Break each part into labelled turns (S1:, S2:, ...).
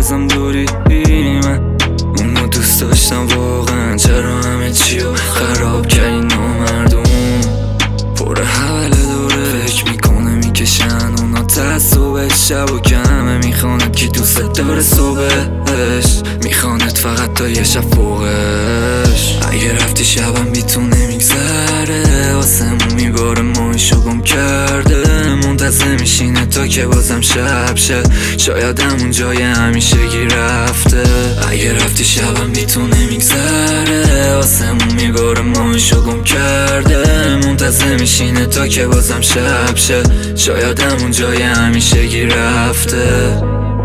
S1: ازم دوری من اونو دوست داشتم واقعا، چرا همه چیو خراب کردی نامردون. پر حوله دوره فکر میکنه میکشن اونا تعصبش، شب و کمه میخواند کی دوست داره صبحش، میخواند فقط تا یه شب فوقش. اگه رفتی شبم بی تو نمیگذره، آسمون میباره ماهیشو گم کرده، منتظر میشینه تا که بازم شب شه، شاید همون جای همیشگی رفته. اگه رفتی شبم بی تو نمیگذره، آسمون میباره ماهیشو گم کرده، منتظر میشینه تا که بازم شب شه، شاید همون جای همیشگی رفته.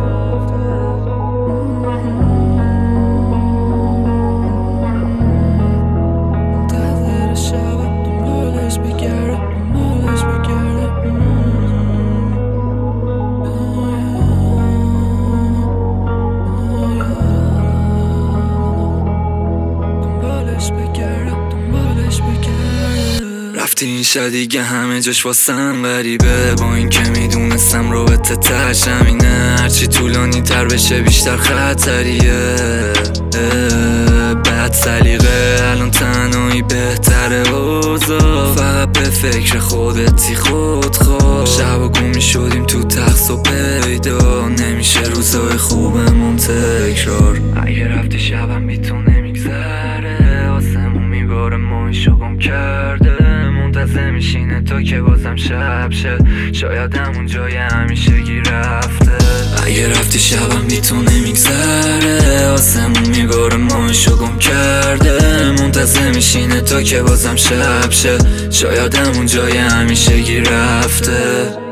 S1: رفتی این شب دیگه همه جاش واسم غریبه، با این که میدونستم رابطه تش همینه، هرچی طولانی تر بشه بیشتر خطریه. بد سلیقه الان تنهایی بهتره اوضاع، فقط به فکر خودتی خودخواه، شب و گم میشدیم تو تخت و پیدا نمیشه روزای خوبمون تکرار. اگه رفتی شبم بی تو نمیگذره، آسمون میباره ماهیشو گم کرده، منتظر میشینه تا که بازم شب شه، شاید همون جای همیشگی رفته. اگه رفتی شبم بی تو نمیگذره، آسمون میباره ماهیشو گم کرده، منتظر میشینه تا که بازم شب شه، شاید همون جای همیشگی رفته.